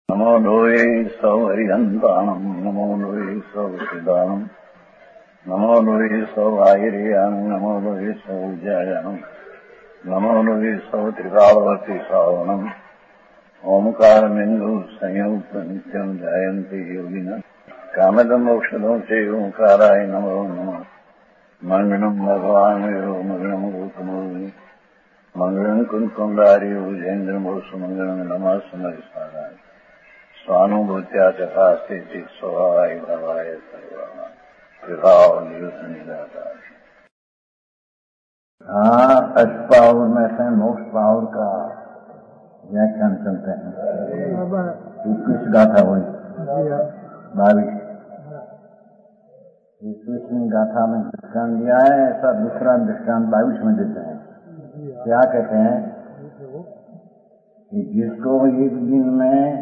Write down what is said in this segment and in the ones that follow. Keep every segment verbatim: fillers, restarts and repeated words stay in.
नमो लोये सौहरिहन्ताणम् नमो लोये सौहृदानम् नमो लोये सौभागिर्यानम् नमो लोये सौजायानम् नमो लोये सौत्रिकावती सावनम् ओंकारमिन्दु संयुक्त नित्यम् जायन्ति योगिनः कामदम् मोक्षदम् च ओंकाराय नमो नमः मङ्गलम् भगवान् वीरो मङ्गलम् रूपमोहि मङ्गलम् कुन्कुण्डारि भुजेन्द्रमोसु मङ्गलम् नमः समरिसाराय स्वानुभूत्या तथा स्थिति स्वभावाय भवाय सर्वा विभाव निदाता। हाँ, अष्टपावर में से मोक्ष पावर का व्याख्यान चलते हैं। इक्कीस गाथा हुई, बाईस इक्कीसवीं गाथा में दृष्टांत दिया है। ऐसा दूसरा दृष्टांत बाईस में देते हैं। क्या कहते हैं कि जिसको एक दिन में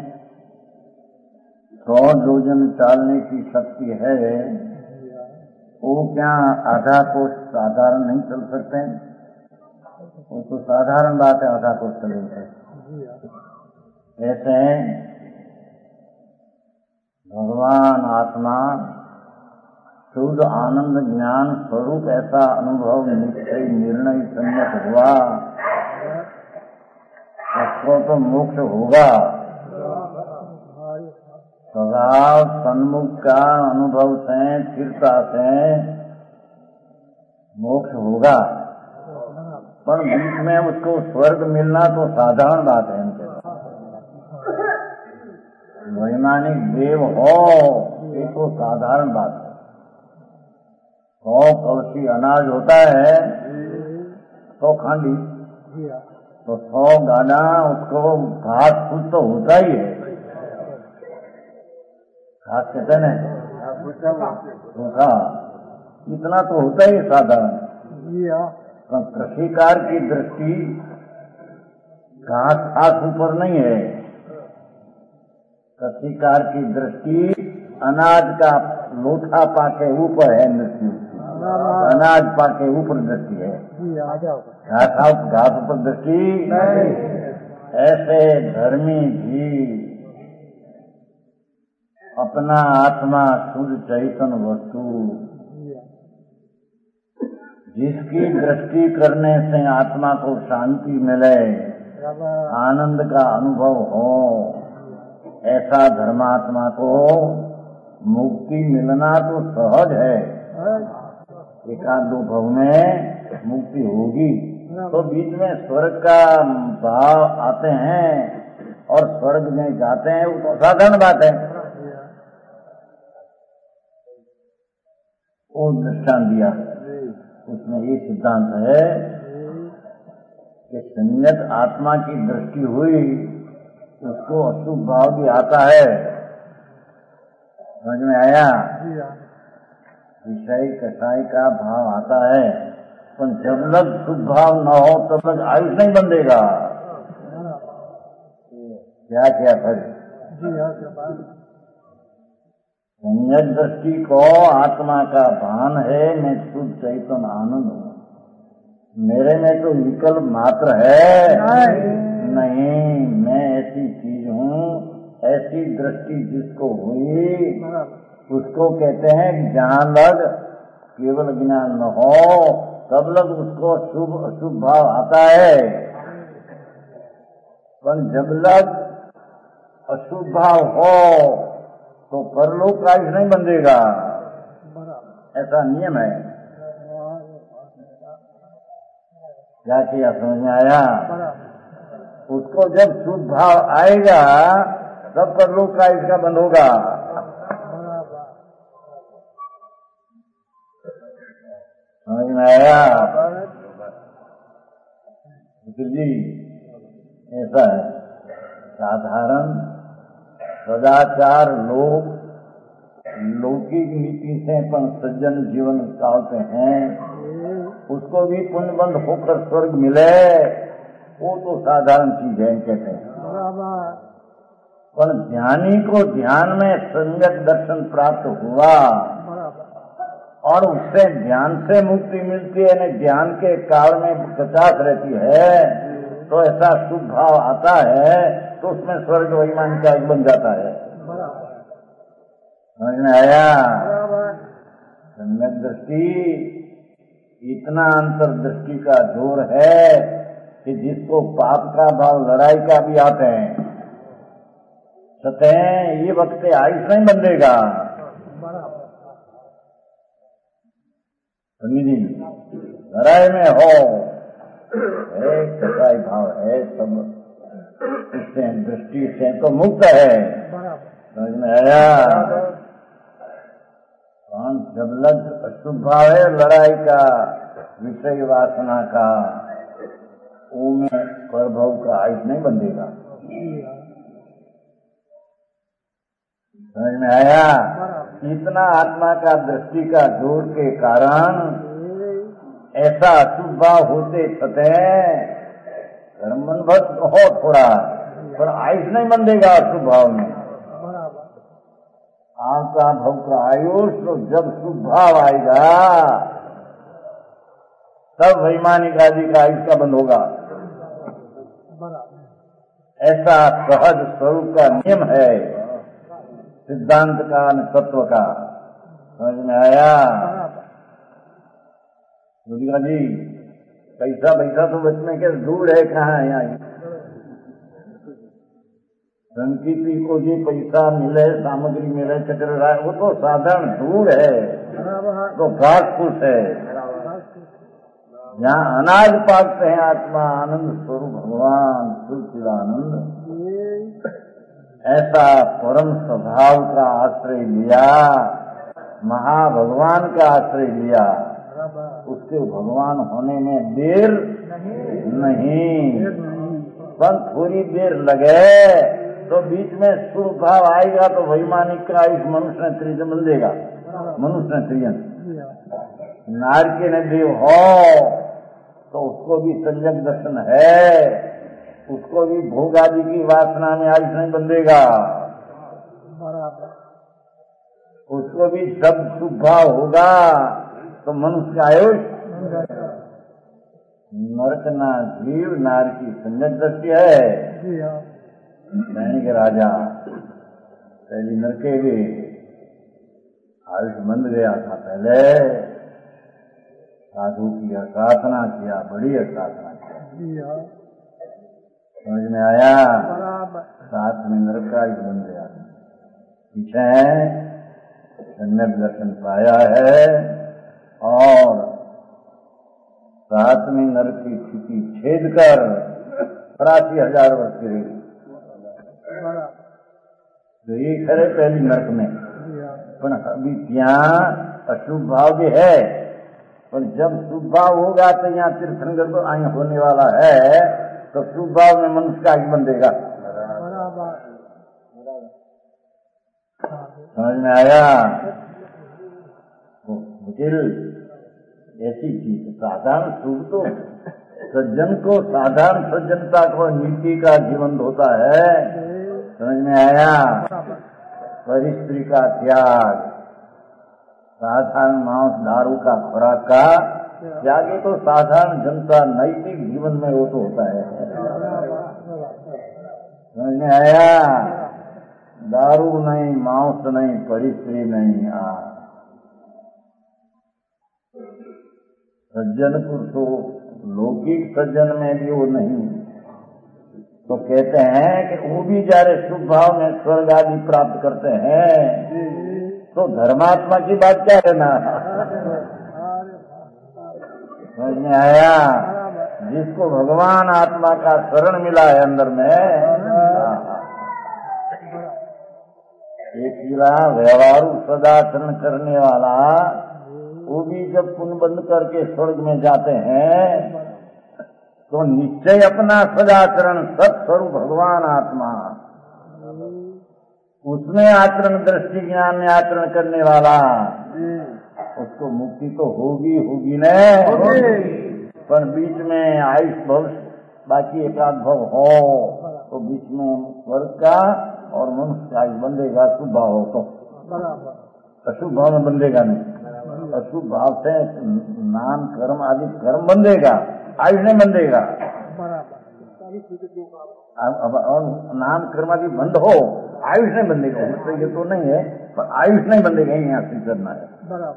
सौ योजन चालने की शक्ति है, वो क्या आधा कोष साधारण नहीं चल सकते? वो तो साधारण बात है, आधा कोष चले थे। ऐसे भगवान आत्मा शुद्ध आनंद ज्ञान स्वरूप ऐसा अनुभव निश्चय निर्णय सम्यक हुआ, उसको तो मोक्ष होगा। स्वभाव सन्मुख का अनुभव से स्थिरता से मोक्ष होगा, पर बीच में उसको स्वर्ग मिलना तो साधारण बात है। इनके वैमानिक देव हो ये तो साधारण बात है। सौ कलशी अनाज होता है तो खांडी, तो सौ गाना उसको घास फूस तो होता ही है। घास कहते हैं इतना तो होता ही साधारण। कृषिकार की दृष्टि घास घास ऊपर नहीं है। कृषिकार की दृष्टि अनाज का लोथा पाके ऊपर है। दृष्टि अनाज पाके ऊपर दृष्टि है, घास घास ऊपर दृष्टि। ऐसे धर्मी भी अपना आत्मा शुद्ध चैतन्य वस्तु जिसकी दृष्टि करने से आत्मा को शांति मिले, आनंद का अनुभव हो, ऐसा धर्मात्मा को मुक्ति मिलना तो सहज है। एकाध दो भव में मुक्ति होगी तो बीच में स्वर्ग का भाव आते हैं और स्वर्ग में जाते हैं, वो तो साधारण बात है। वो दृष्टांत दिया, उसमें ये सिद्धांत है कि संयत आत्मा की दृष्टि हुई, उसको अशुभ भाव भी आता है। समझ में आया? विषय कसाई का भाव आता है, पर जब तक शुभ भाव न हो तब तक आयुष नहीं बंधेगा। क्या क्या फिर संयत दृष्टि को आत्मा का भान है, मैं शुद्ध चैतन्य आनंद हूँ, मेरे में तो विकल्प मात्र है नहीं, मैं ऐसी चीज हूँ। ऐसी दृष्टि जिसको हुई उसको कहते हैं जहाँ लग केवल ज्ञान न हो तब लग उसको शुभ अशुभ भाव आता है, पर जब लग अशुभ भाव हो तो परलोक का आयुष नहीं बंधेगा। ऐसा नियम है। क्या किया? समझ में आया? उसको जब शुद्ध भाव आएगा तब परलोक का आयुष का बंध होगा। समझ में आया? जी ऐसा है। साधारण सदाचार लोग लौकिक नीति से पण सज्जन जीवन निकालते हैं, उसको भी पुण्यबंध होकर स्वर्ग मिले, वो तो साधारण चीज है कहते हैं। पर ध्यानी को ध्यान में संगत दर्शन प्राप्त हुआ और उससे ध्यान से मुक्ति मिलती है, ध्यान के काल में कचास रहती है, तो ऐसा शुभ भाव आता है तो उसमें स्वर्ग वैमान का बन जाता है। समझ में आया? सम्यक दृष्टि इतना अंतर्दृष्टि का जोर है कि जिसको पाप का भाव, लड़ाई का भी आते हैं, सतें ये वक्त आयुष नहीं बंधेगा। समझी? लड़ाई में हो एक कसाई भाव है, सब इससे दृष्टि से तो मुक्त है। समझ में आया? जब लग अशुभ भाव है लड़ाई का, विषय वासना का, वो में प्रभव का आयुष नहीं बंधेगा। समझ में आया? इतना आत्मा का दृष्टि का जोर के कारण ऐसा अशुभ भाव होते सतें कर्म बंधन हो थोड़ा, पर आयुष नहीं बंधेगा अशुभ भाव में। आपका भव का आयुष तो जब शुभ भाव आएगा तब वैमानिक आदि का आयुष का बंद होगा। ऐसा सहज स्वरूप का नियम है सिद्धांत का, तत्व का। समझ में आया? दुर्गा जी पैसा पैसा तो बचने के दूर है, कहाँ है यहाँ? संकीर्ति को जो पैसा मिले, सामग्री मिले, चक्र रहा है, वो तो साधारण धूल है, तो घास फूस है। जहाँ अनाज पाकते हैं आत्मा आनंद स्वरूप भगवान सुचिदानंद, ऐसा परम स्वभाव का आश्रय लिया, महाभगवान का आश्रय लिया, उसके भगवान होने में देर नहीं, पर थोड़ी देर लगे तो बीच में शुभ भाव आएगा तो वैमानिक का आयुष मनुष्य ने त्रिजन बंधेगा। मनुष्य ने त्रिजन नार के न देव हो तो उसको भी संयम दर्शन है, उसको भी भोग आदि की वासना में आयुष नहीं बंधेगा, उसको भी सब शुभ भाव होगा तो मनुष्य का आयुष। नरक ना जीव नार की संयम दृष्टि है। सैनिक राजा पहली नरके भी आयुष बंद गया था, पहले साधु की साधना किया, बड़ी साधना किया। समझ में आया? साथ में नरक का आयुष बंद गया। पीछे सम्यक दर्शन पाया है और सातवीं नरक की स्थिति छेद कर परासी हजार वर्ष की रही। तो ये खरे पहली नरक में, पर अभी यहाँ अशुभ भाव भी है, पर जब शुभ भाव होगा तो यहाँ तीर्थंकर तो आय होने वाला है, तो शुभ भाव में मनुष्य का आयुष बंधेगा। समझ में आया? वकील ऐसी चीज साधारण शुभ तो सज्जन को, साधारण सज्जनता को नीति का जीवन होता है। समझ में आया? परिस्त्री का त्याग, साधारण मांस दारू का खुराक का त्याग, तो साधारण जनता नैतिक जीवन में वो तो होता है। समझ में आया? दारू नहीं, मांस नहीं, परिस्त्री नहीं। आ सज्जन पुरुषों, लौकिक सज्जन में भी वो नहीं, तो कहते हैं कि वो भी जारे शुभ भाव में स्वर्ग आदि प्राप्त करते हैं, तो धर्मात्मा की बात क्या करना। समझ में आया? जिसको भगवान आत्मा का शरण मिला है अंदर में, एक व्यवहारू सदाचरण करने वाला, वो भी जब पुण्य बंद करके स्वर्ग में जाते हैं तो निश्चय अपना सदाचरण सत्स्वरूप भगवान आत्मा, उसमें आचरण दृष्टि ज्ञान में आचरण करने वाला, उसको मुक्ति तो होगी होगी न, पर बीच में आयुष भविष्य बाकी एकाध भव हो तो बीच में स्वर्ग का और मनुष्य का आयुष बंधेगा। शुभ भाव हो तो, अशुभ भाव में बंधेगा नहीं। अशुभ भाव से नाम कर्म आदि कर्म बंधेगा, आयुष नहीं बंधेगा। अब अब और नाम कर्मादि बंद हो, आयुष नहीं बंधेगा, तो ये तो नहीं है, पर आयुष नहीं बंधेगा, यहाँ से करना है।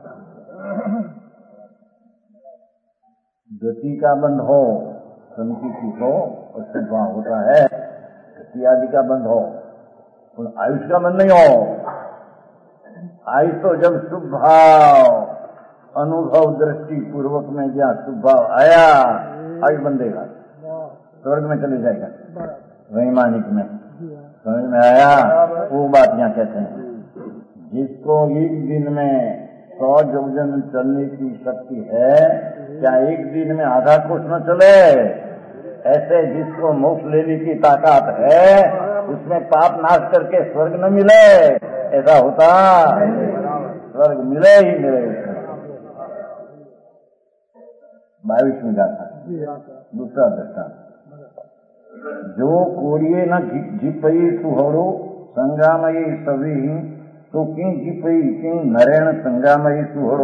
गति का बंद हो, संकीर्ति हो, और शुभ होता है, गति आदि का बंद हो, और आयुष का बंद नहीं हो। आयुष तो जब शुभ भाव अनुभव दृष्टि पूर्वक में जहाँ शुभ भाव आया, आयुष बंधेगा, स्वर्ग में चले जाएगा, वैमानिक में समझ में आया। वो बात यहाँ कहते हैं, जिसको एक दिन में सौ योजन चलने की शक्ति है, क्या एक दिन में आधा कोस न चले? ऐसे जिसको मोक्ष लेने की ताकत है, उसमें पाप नाश करके स्वर्ग न मिले, ऐसा होता? स्वर्ग मिले ही मिले। बाईस में जाता दूसरा दृष्टांत, जो कोड़िए न जिपई सुहरो संगामयी सभी, तो किं जिपई किं नरेण संगामयी सुहरो।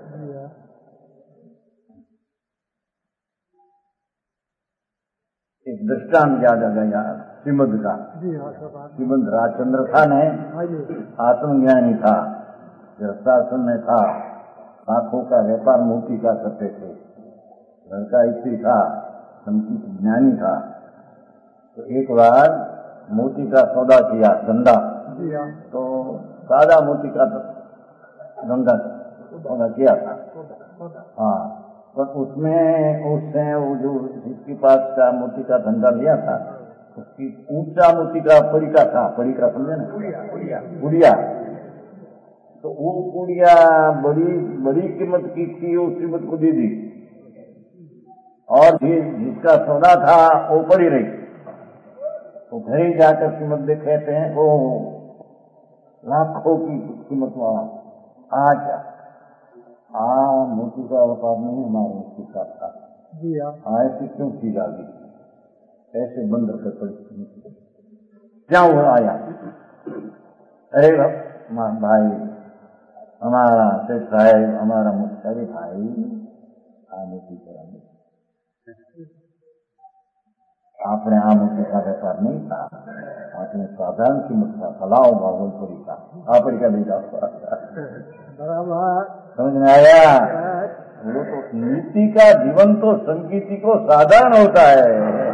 एक दृष्टांत याद आ गया श्रीमद का। श्रीमद राजचंद्र था ने आत्मज्ञानी था, गृहस्थाश्रम में था, आंखों का व्यापार मोती का करते थे, लड़का स्त्री था, संकीर्त ज्ञानी था। तो एक बार मोती का सौदा किया, धंधा, तो सादा मोती का धंधा सौदा किया था। हाँ, पर उसमें उसने वो जो जिसके पास का मोती का धंधा लिया था, उसकी ऊंचा मोती का पड़िका था, पड़िका समझे ना, गुड़िया। तो वो गुड़िया बड़ी बड़ी कीमत की थी, उस कीमत को दे दी, और जिसका सौदा था वो पड़ी रही। तो घर ही जाकर कीमत देखे हैं, वो लाखों की कीमत वाला आज आ मोती का व्यापार नहीं हमारे उसके साथ था। ऐसी क्यों चीज आ गई, ऐसे बंदर कर पड़ी क्या हुआ? आया, अरे भाई हमारा सेठ साहेब, हमारा मुख्य, अरे भाई आ मोती कराने आपने आ मोती का व्यापार नहीं था, आपने साधारण कीमत का फलाओ बावनपुरी का आपड़ी का देगा। समझ में आया? वो तो नीति का जीवन तो संकीर्ति को साधारण होता है।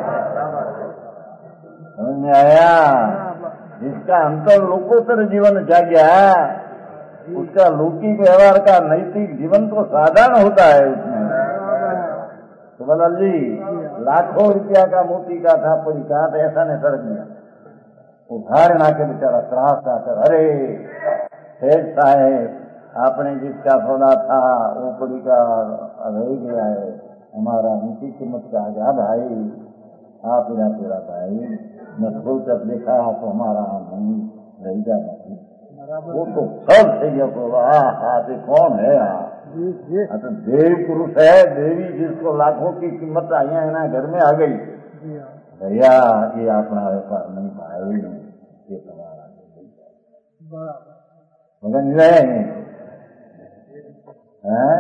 समझ में आया? जिसका अंतर लोकोत्तर जीवन जाग्या, उसका लौकिक व्यवहार का नैतिक जीवन तो साधारण होता है। उसमें तो बलाल जी लाखों रुपया का मोती का था, कोई कहा था, ऐसा नहीं सड़क दिया, वो घर ना के बेचारा त्रास आकर, अरे सेठ साहेब आपने जिसका सौदा था वो पड़ी का रह गया है, हमारा नीति कीमत का आ गया भाई, आप मेरा तेरा भाई, मैं खोल कर देखा तो हमारा नहीं रह जा नहीं, वो तो सब सही है। तो कौन है? तो देव पुरुष है, देवी जिसको लाखों की कीमत आई है ना, घर में आ गई, भैया ये अपना व्यापार नहीं भाई, ये तुम्हारा मगन है।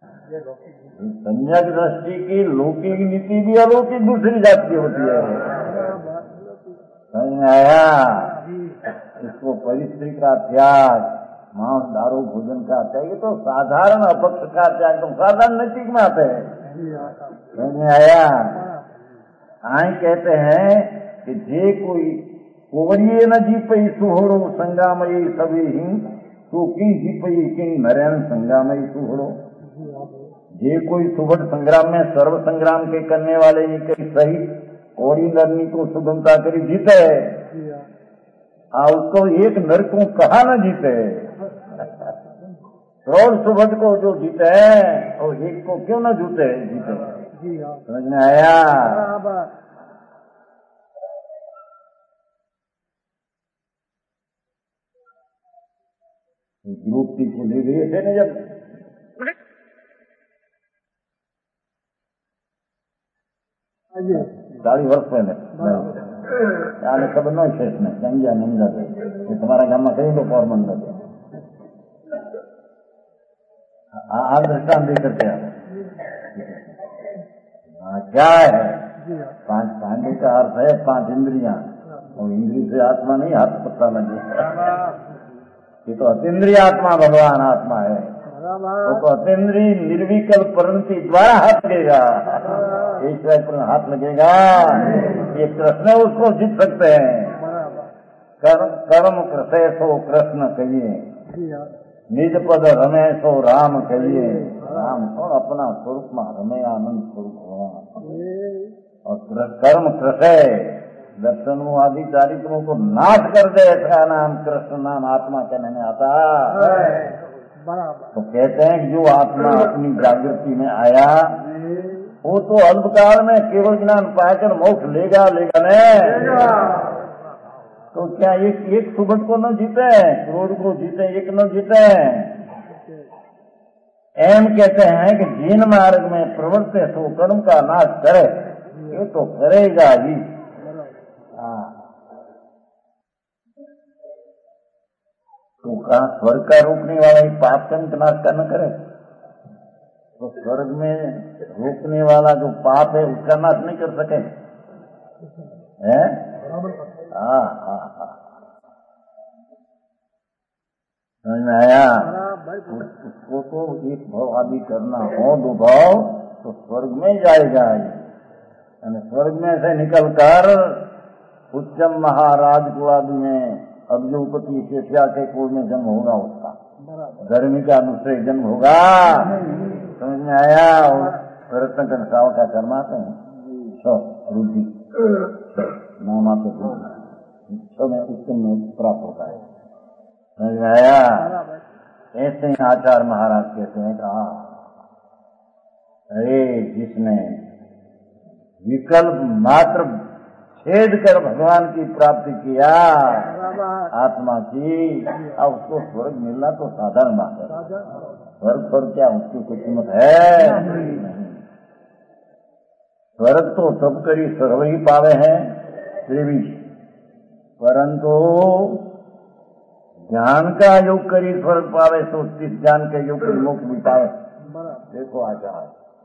सम्यक दृष्टि की लौकिक नीति भी अलौकिक दूसरी जात की होती है। समझ में आया? इसको परिस्त्री का त्याग, मांस दारू भोजन का त्याग, ये तो साधारण अपक्ष का त्याग, तो साधारण नैतिक में आते हैं। समझ में आया? आई कहते हैं कि जे कोई कोवड़िए न जीपई सुहड़ो संगामयी सभी हिं, तो किं जीपई किं नरेन संगामयी सुहड़ो। जे कोई सुबह संग्राम में सर्व संग्राम के करने वाले ये कई सही कोड़ी नरनी को सुगमता करी जीते, आ उसको एक नर को कहा न जीते। करोड़ सुबह को जो जीते हैं और एक को क्यों न जूते जीते। समझ में आया? ग्रुप की को ले गए थे ना जब चालीस वर्ष पहले, यानी खबर नहीं शेष में संज्ञा नहीं जाते, तुम्हारा गांव में कई लोग और मन जाते आप दृष्टान दे करते हैं। क्या है पांच जाने का अर्थ है पांच इंद्रियां, और इंद्रिय से आत्मा नहीं हाथ पत्ता लगे। ये तो अतीन्द्रिय आत्मा भगवान आत्मा है, वो तो अतीन्द्रिय निर्विकल परिणति द्वारा हाथ लगेगा, ईश्वर पर हाथ लगेगा। ये कृष्ण उसको जीत सकते हैं। कर्म कर्म कृषय सो कृष्ण कहिए, निज पद रमे सो राम कहिए। राम और अपना स्वरूप में रमे आनंद स्वरूप भगवान। और कर्म कृषय दर्शनों आदि चारित्रों को नाश कर दे, ऐसा नाम कृष्ण नाम आत्मा कहने में आता। तो कहते हैं कि जो आत्मा अपनी जागृति में आया वो तो अल्पकाल में केवल ज्ञान पाकर मोक्ष लेगा लेगा नहीं। तो क्या एक एक सुबह को न जीते, करोड़ को जीते, एक न जीते। एम कहते हैं कि जिन मार्ग में प्रवृत्त है तो कर्म का नाश करे, ये तो करेगा ही। हाँ, तो कहा स्वर्ग का रोकने वाला ही पाप कर्म का नाश का न करे, तो स्वर्ग में रोकने वाला जो पाप है उसका नाश नहीं कर सके। है हाँ हाँ हाँ, समझ में आया। उसको तो एक भाव आदि करना हो, दो भाव, तो स्वर्ग में जाएगा। यानी स्वर्ग में से निकलकर उच्चम महाराज को आदि में अब्जोपति शेषिया के कुल में जन्म होगा, उसका गर्मी का दूसरे जन्म होगा। समझ में आया। और रत्न साव का कर्माते हैं सो रुद्धि नामा तो छो में उत्तम में प्राप्त होता है। समझ में आया। ऐसे ही आचार्य महाराज कहते हैं कहा, अरे जिसने विकल्प मात्र छेद कर भगवान की प्राप्ति किया आत्मा की, अब उसको स्वर्ग मिलना तो साधारण बात है। स्वर्ग पर क्या उसकी कुछ कीमत है नहीं। स्वर्ग तो सब करी सर्व ही पावे हैं देवी, परंतु ज्ञान का योग करी स्वर्ग पावे तो जिस ज्ञान के योग की मोक्ष भी पावे। देखो आचार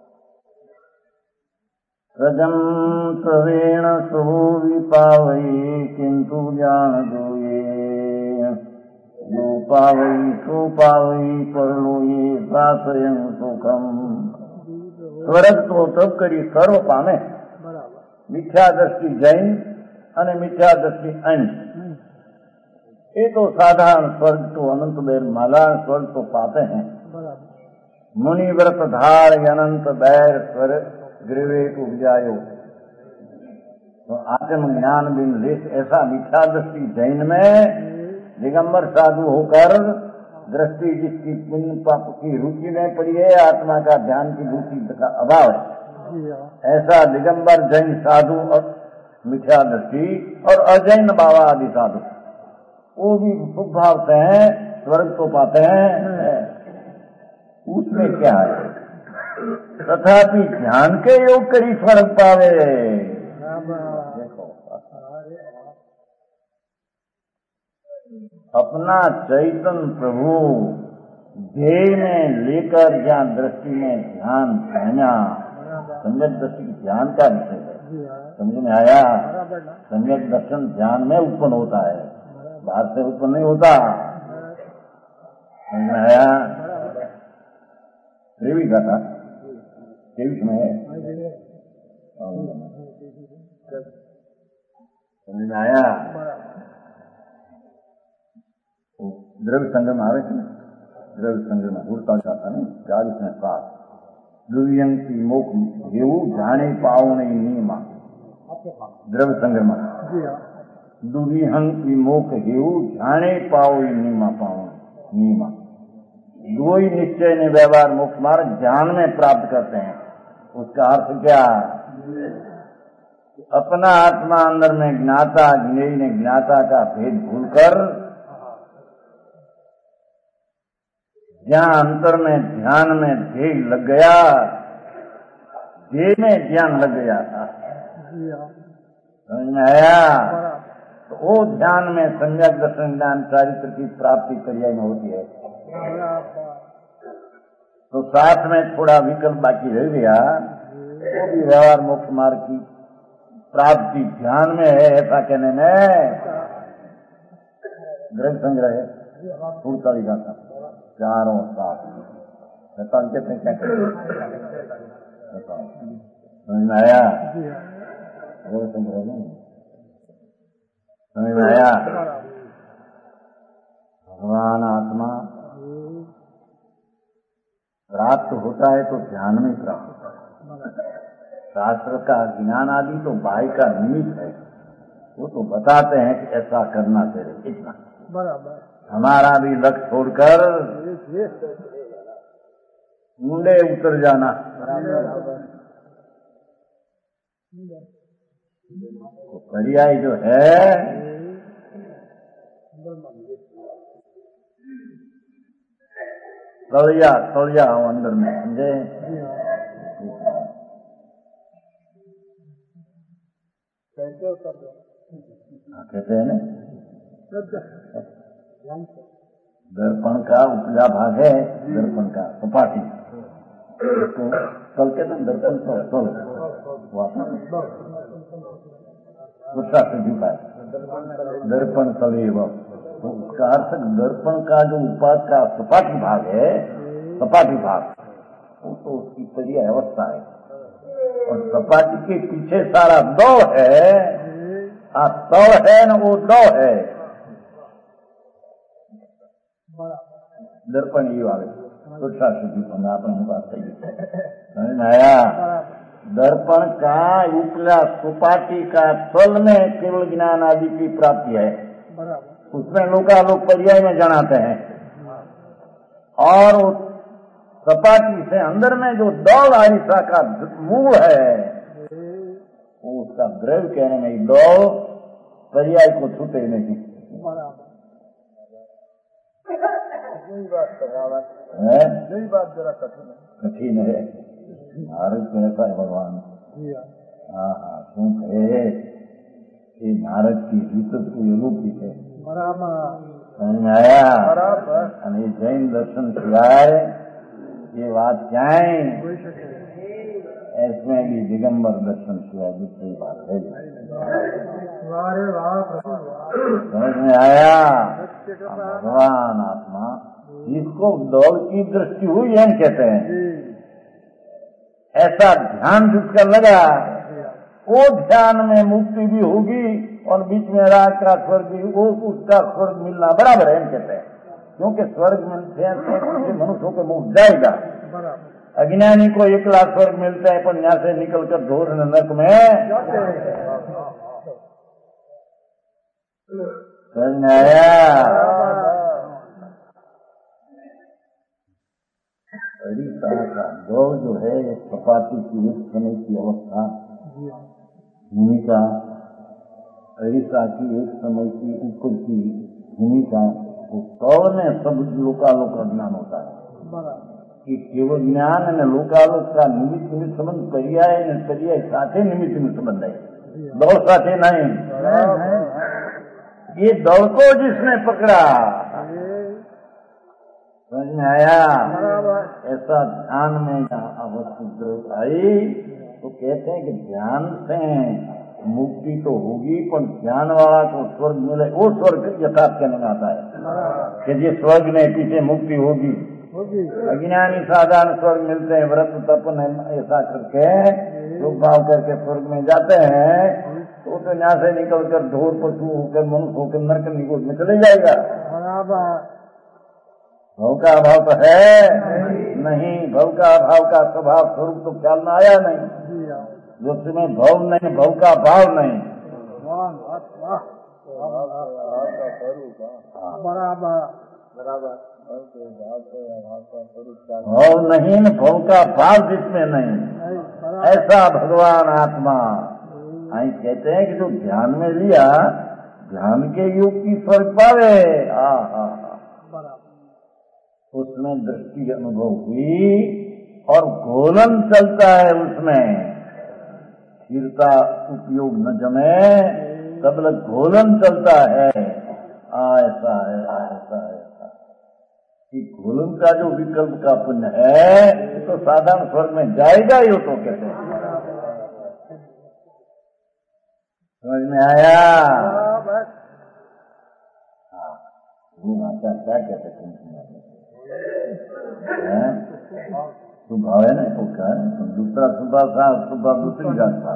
सजम प्रवीण सुभु विपावई किंतु जान जो ये जो पावई सो पावई पर लो ये स्वयं सुखम। स्वर्ग तो तब करी सर्व पामे, मिथ्या दृष्टि जैन અને मिथ्या दृष्टि अंश, ये तो साधारण स्वर्ग तो अनंत बेर माला स्वर्ग तो पाते हैं। मुनि व्रत धार अनंत बैर स्वर्ग गृहे उपजायो, तो आत्म ज्ञान बिन लेस ऐसा मिथ्या दृष्टि जैन में दिगंबर साधु होकर दृष्टि जिसकी पुण्य पाप की रुचि में पड़ी है, आत्मा का ध्यान की रुचि का अभाव है, ऐसा दिगंबर जैन साधु और मिथ्या दृष्टि और अजैन बाबा आदि साधु वो भी सुख भाव से हैं, स्वर्ग तो पाते हैं। उसमें क्या है, तथापि ध्यान के योग करी स्वर्ग पावे। देखो अपना चैतन्य प्रभु ध्येय में लेकर जहाँ दृष्टि में ध्यान पहना, सम्यक दृष्टि ध्यान का विषय है। समझ में आया। सम्यक दर्शन ध्यान में उत्पन्न होता है, बाहर से उत्पन्न नहीं होता। समझ में आया। त्रिवी का था तेईस में है। समझ में आया। द्रव्य संग्रह आवे છે, દ્રવ્ય સંગ્રહ ઉડતા જાતા ને ચાલીસ ને સાત દુર્યંતી મોક એવું જાણે પાવણી નિયમા દ્રવ્ય સંગ્રહ दुर्विहंग मोक हेऊ जाने पाओ नियमा पाओ नियमा दो ही निश्चय ने व्यवहार मोक्ष मार्ग ज्ञान में प्राप्त करते हैं। उसका अर्थ क्या, अपना आत्मा अंदर में ज्ञाता ज्ञेय ने ज्ञाता का भेद भूलकर जहाँ अंतर में ध्यान में ध्येय लग गया, ध्येय में ज्ञान लग गया था। समझ में आया। तो वो ध्यान में सम्यक दर्शन ज्ञान चारित्र की प्राप्ति पर्याय में होती है। तो साथ में थोड़ा विकल्प बाकी रह गया, वो भी व्यवहार मोक्ष मार्ग की प्राप्ति ध्यान में है, ऐसा कहने में ग्रंथ संग्रह है फूलताली जाता चारों साथ बताओ कहते हैं क्या कहते बताओ समझ में आया? ग्रंथ संग्रह नहीं समझ में आया? भगवान आत्मा प्राप्त होता है तो ध्यान में प्राप्त होता है। शास्त्र का ज्ञान आदि तो बाह्य का निमित्त है, वो तो बताते हैं कि ऐसा करना चाहिए, इतना बराबर। हमारा भी लक्ष्य छोड़कर मुंडे उतर जाना, तो पर्याय जो है तलिया तलिया हो अंदर में, समझे? कहते हैं ना दर्पण का उपला भाग है, दर्पण का सपाटी तो तल के ना दर्पण तो तल गुस्सा से झुका है दर्पण तले वो, तो उसका अर्थ दर्पण का जो उपाद का सपाटी भाग है, सपाटी भाग वो तो उसकी पर्याय अवस्था है, और सपाटी के पीछे सारा दौ है, आ तौ है न वो दौ है, दर्पण ये वाले गुस्सा से झुका अपनी बात सही समझ में आया? दर्पण का उपला सुपाटी का तल में केवल ज्ञान आदि की प्राप्ति है, उसमें लोकालोक पर्याय में जनाते हैं, और सपाटी से अंदर में जो दौड़ आरिशा का मूल है वो उसका द्रव्य कहने में दौड़ पर्याय को छूटे नहीं। यही बात जरा कठिन है, कठिन है नारद को ऐसा है भगवान। हाँ हाँ क्यों कहे ये नारद की हित को रूपी है, समझ में आया? અને जैन दर्शन सिवाय ये बात क्या है, इसमें भी दिगंबर दर्शन सिवाय दूसरी बात है, समझ में आया? भगवान आत्मा जिसको दौड़ की दृष्टि हुई हम कहते हैं, ऐसा ध्यान जिसका लगा वो ध्यान में मुक्ति भी होगी और बीच में राज का स्वर्ग भी, वो उसका स्वर्ग मिलना बराबर है हम कहते हैं, क्योंकि स्वर्ग मिलते हैं मनुष्यों को मुक्त जाएगा। अज्ञानी को एक लाख स्वर्ग मिलता है पर यहाँ से निकल कर घोर नरक में समझ में आया? अरिसा का दौड़ जो है सपाटी की एक समय की अवस्था, भूमिका अरिसा की एक समय की ऊपर की भूमिका, तो दौड़ में सब लोकालोक का ज्ञान होता है कि केवल ज्ञान न लोकालोक का निमित्त निमित्त संबंध पर्याय न पर्याय साथे निमित्त निमित्त संबंध है, दौड़ साथे नहीं। ये दौड़ को जिसने पकड़ा समझ में आया? ऐसा ध्यान में अवस्था आई तो कहते हैं कि ध्यान से मुक्ति तो होगी पर ध्यान वाला को स्वर्ग मिले, वो स्वर्ग यथार्थ कहने में आता है कि जिस स्वर्ग में पीछे मुक्ति होगी। अज्ञानी साधारण स्वर्ग मिलते हैं, व्रत तपन ऐसा करके लोग भाव करके स्वर्ग में जाते हैं, तो तो यहाँ से निकल कर ढोर पशु होकर मनुष्य होकर नरक निगोद में चले जाएगा। भव का अभाव तो है नहीं, भव का अभाव का स्वभाव स्वरूप तो ख्याल में आया नहीं, जो तुम्हें भव नहीं, भव का भाव नहीं, भव नहीं न भव का भाव जिसमें नहीं, ऐसा भगवान आत्मा। आई कहते हैं कि जो ध्यान में लिया, ध्यान के योग की स्वर्ग पावे, आ हा उसमें दृष्टि अनुभव हुई और घोलन चलता है, उसमें स्थिरता उपयोग न जमे तब तक घोलन चलता है। आ ऐसा है, ऐसा है, ऐसा कि घोलन का जो विकल्प का पुण्य है तो साधारण स्वर्ग में जाएगा ही, तो कहते हैं समझ में आया? हाँ, अच्छा क्या कहते हैं? स्वभाव है ना उसका, दूसरा स्वभाव था, स्वभाव दूसरी जात था।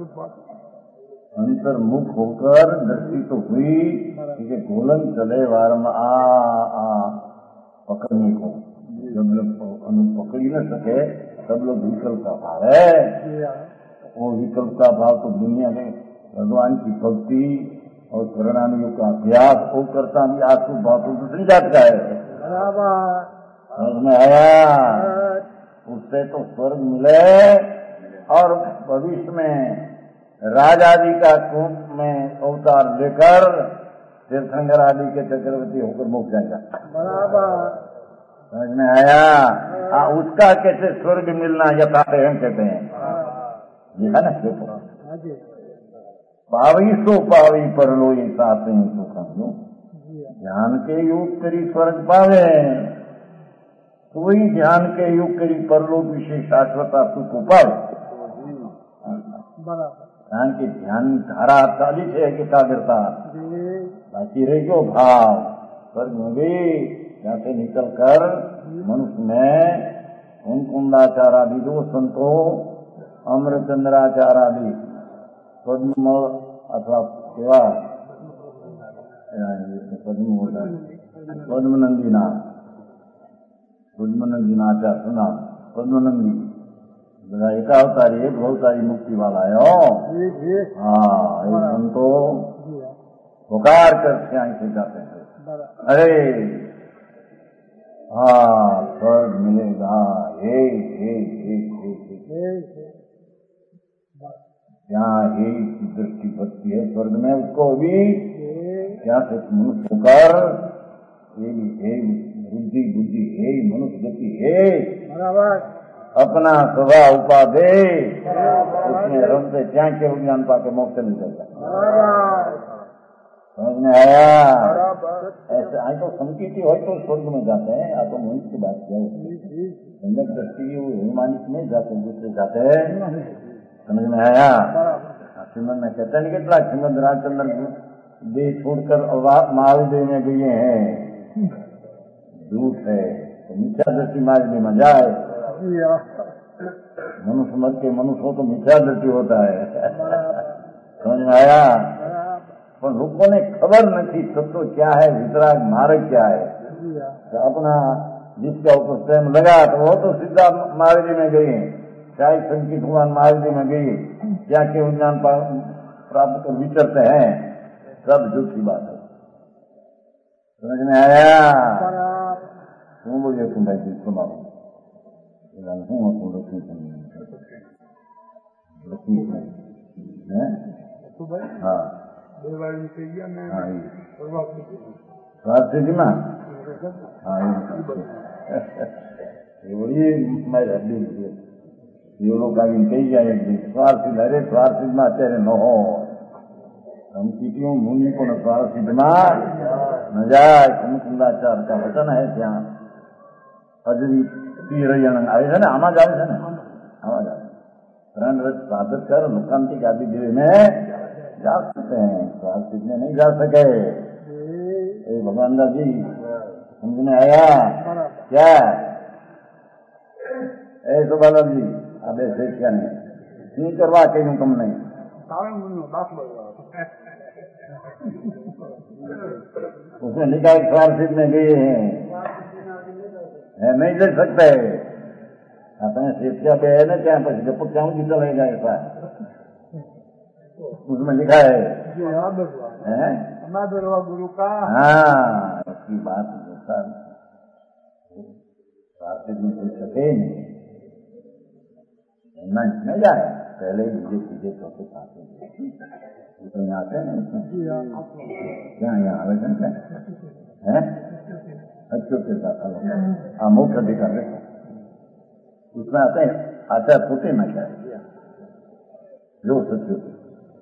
अंतर्मुख होकर दृष्टि तो हुई कि गोलन चले वार में आ आ पकड़ने को, जब लोग पकड़ न सके सब लोग विकल्प का भाव है। वो विकल्प का भाव तो दुनिया में भगवान की भक्ति और प्रणामियों का अभ्यास वो करता भी आंसू भाव तो दूसरी जात का है। समझ में आया? उससे तो स्वर्ग मिले और भविष्य में राजा जी का रूप में अवतार लेकर तीर्थंकर आदि के चक्रवर्ती होकर मुक्त जाएगा। समझ में आया? हाँ, उसका कैसे स्वर्ग मिलना यथार्थ हम कहते हैं, ये है ना। देखो पावी सो पावी पर लो ये साथ सुखम, ध्यान के योग करी स्वर्ग पावे, कोई ध्यान के योग करी परलोक विशेष शाश्वता सुख पावे। ध्यान की ध्यान धारा चालीस है एकाग्रता, बाकी रह गयो भाव। स्वर्ग में भी यहाँ से निकल कर मनुष्य में कुंकुंडाचार आदि जो संतो अमृतचंद्राचार आदि पद्म अथवा सेवा पद्मनंदीना पद्मनंदीनाचार सुना, पद्मनंदी एक अवतारी एक बहुतारी मुक्ति वाला है। हाँ, ये संतो पुकार कर श्याम से जाते हैं, अरे हाँ स्वर्ग मिलेगा, हे हे हे हे यहाँ हे की दृष्टि बढ़ती है स्वर्ग में, उसको भी यहाँ से मनुष्य पुकार हे बुद्धि बुद्धि हे मनुष्य गति हे अपना स्वभाव उपाधे उसमें रमते ત્યાં के ज्ञान पाके मोक्ष नहीं करता। समझ में आया? ऐसे आई तो संकीर्ति हो तो स्वर्ग में जाते हैं, या तो मोहित की बात किया संगत दृष्टि हिमानित में जाते, दूसरे जाते हैं। समझ में आया? श्रीमद में कहते हैं कितना श्रीमद राजचंद्र देह छोड़कर महाविदेव में गए हैं, झूठ है तो मिथ्या दृष्टि महाविदेव में जाए। मनुष्य मत के मनुष्य हो तो मिथ्या दृष्टि होता है। समझ में आया? पर लोगों ने खबर नहीं तत्व क्या है, वितराग मार्ग क्या है। तो अपना जिसका ऊपर स्वयं लगा तो वो तो सीधा महावीर में गई, शायद संकीर्त भगवान महावीर में गई, क्या के विज्ञान प्राप्त कर विचरते हैं, सब झूठी बात है। समझ में आया? तुम बोलिए तुम भाई जी सुनाओ, हाँ स्वास्थ्य में हाँ ये मैं ये लोग कही जाए स्वार्थी अरे स्वार्थी में अत्यारे न हो, हम कीटियों मुनि को न स्वार्थी में न जाए। कुंकुंडाचार का वचन है ત્યાં અજરી તીરયણ આવે છે ને, આમાં જ આવે છે ને, આમાં જ આવે ત્રણ રથ સાધક कर मुकांति आदि देव में जा सकते हैं, स्वास्थ्य में नहीं जा सके। ए भगवान दास जी समझ में आया क्या? ए सुबालाल जी अब ऐसे क्या नहीं नहीं करवा के हूँ तुमने उसमें लिखा है स्वार्थी में गए हैं, है नहीं ले सकते। अपने शिष्या पे है ना क्या पीछे जब क्या चलेगा ऐसा उसमें लिखा है, है? गुरु का। हाँ उसकी बात स्वार्थी में पूछ सके नहीं जाए पहले मुझे चीजें चौथे खाते तो यहाँ आते हैं क्या यहाँ आवेदन क्या है अच्छे हाँ मोक्ष अधिकार है उसमें आते हैं आचार होते ना क्या जो सत्य होते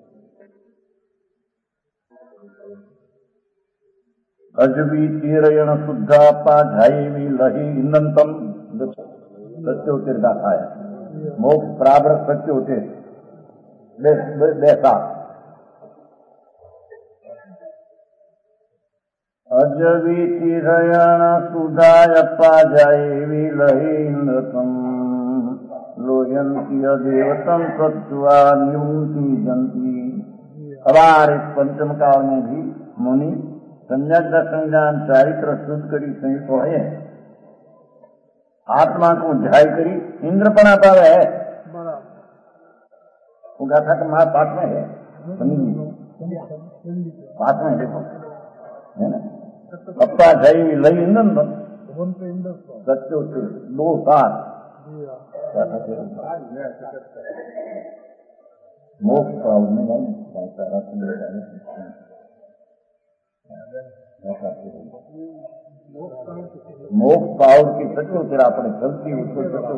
अजबी तीरयण शुद्धा पाझाई लही इंदंतम सत्य होते गाथा है मोक्ष प्राप्त सत्य होते बेसा अजवीतिरयण सुधायप्पा जाये लहीन्द्रतम लोयंती अदेवतम तत्वा न्यूंती जंती। अबार इस पंचम काल में भी मुनि सम्यक दर्शन ज्ञान चारित्र शुद्ध करी संयुक्त है, आत्मा को ध्याय करी इंद्रपणा पावे है। वो गाथा का मार पाठ में है, पाठ में देखो है ना। अप्पा जय लई इंद्र सत्यो दो सात मोक्ष पाव में मोक्ष पाव की सचो तेरा अपने चलती उसको सचो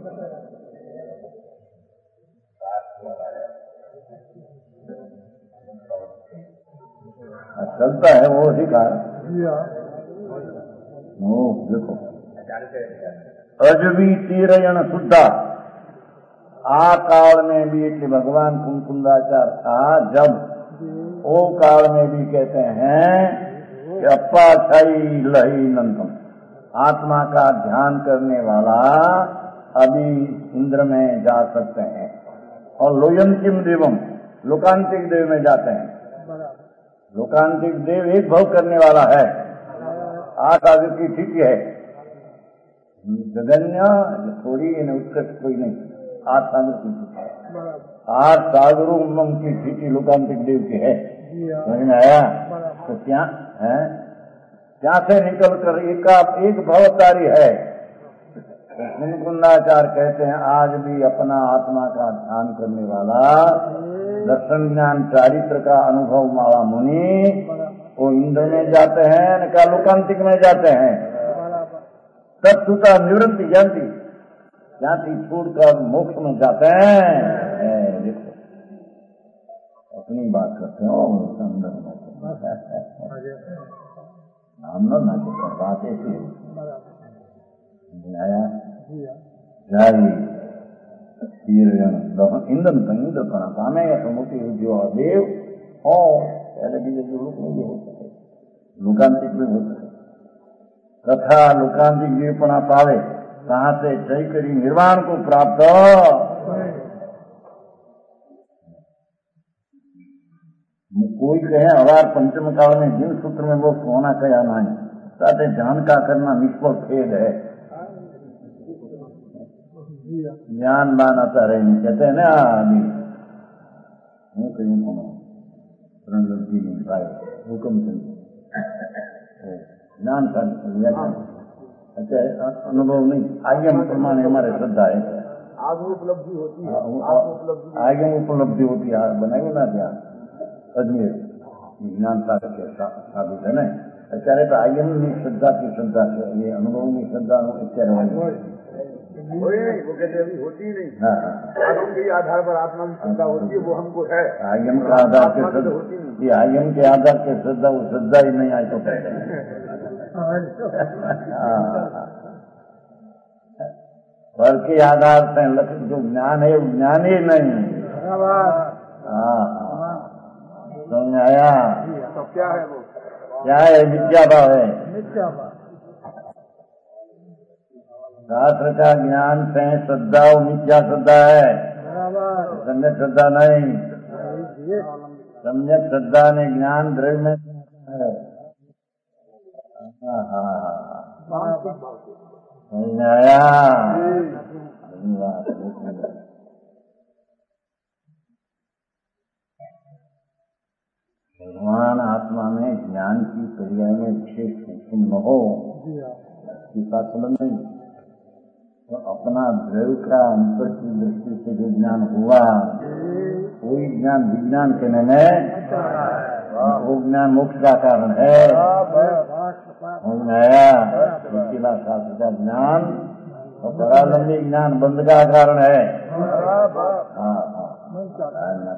चलता है वो अधिकार। देखो अजबी तीरयण शुद्धा आ काल में भी એટલે भगवान कुंकुंदाचार था जब ओ काल में भी कहते हैं कि अप्पा छाई लही नंदम, आत्मा का ध्यान करने वाला अभी इंद्र में जा सकते हैं और लोयंतिम देवम लोकांतिक देव में जाते हैं। लोकांतिक देव एक भव करने वाला है, आठ आगे की ठीक है, जगन्य थोड़ी इन उत्कृष्ट कोई नहीं, आठ सागर की आठ सागरों की ठीक लोकांतिक देव की है। समझ में आया? तो क्या है, क्या से निकल कर एक एक भवतारी है। कुंकुंदाचार्य कहते हैं आज भी अपना आत्मा का ध्यान करने वाला दर्शन ज्ञान चारित्र का अनुभव वाला मुनि वो इंद्र में जाते हैं न क्या लोकांतिक में जाते हैं। तब सुता निवृत्ति जानती जाति छोड़कर मोक्ष में जाते हैं। देखो अपनी बात करते हो अंदर नाम न ना बात ऐसी आया जाई इंद्र इंद्र पर पामे या तो मोटी जो देव हो पहले बीजे लोक में भी हो सके, लोकांतिक में हो सके तथा लोकांतिक जीवपणा पावे कहाँ से जय करी निर्वाण को प्राप्त। कोई कहे अवार पंचम काल में जिन सूत्र में वो सोना कया नहीं साथे ध्यान का करना निष्फल खेद है। ज्ञान मानता रहे कहते हैं ना आदमी हूँ कहीं हुक्म ज्ञान का अच्छा अनुभव नहीं आगे प्रमाण हमारे श्रद्धा है आगे उपलब्धि होती है, आगे उपलब्धि होती है बनाएंगे ना क्या अजमेर ज्ञान साबित है ना અત્યારે તો આયમ ની શ્રદ્ધા की श्रद्धा છે ये अनुभव ની श्रद्धा અત્યારે वो कहते अभी होती नहीं। हाँ आगम के आधार पर आत्मा की श्रद्धा होती है वो हमको है। आयम के आधार के श्रद्धा ये आयम के आधार के श्रद्धा वो श्रद्धा ही नहीं आई तो कहते पर के आधार से जो ज्ञान है वो ज्ञान ही नहीं। हाँ समझ आया? तो क्या है वो? क्या है? विद्या भाव है। शास्त्र का ज्ञान से श्रद्धा और मिथ्या श्रद्धा है, सम्यक श्रद्धा नहीं। सम्यक श्रद्धा ने ज्ञान द्रव्य में है। समझ आया? भगवान आत्मा में ज्ञान की पर्याय में विशेष हुक्म न हो इसका संबंध नहीं। तो अपना द्रव्य का अंतर की दृष्टि से जो ज्ञान हुआ कोई ज्ञान विज्ञान कहने में वो ज्ञान मोक्ष का कारण है। मिथिला शास्त्र का ज्ञान और परालंबी ज्ञान बंध का कारण है। हाँ हाँ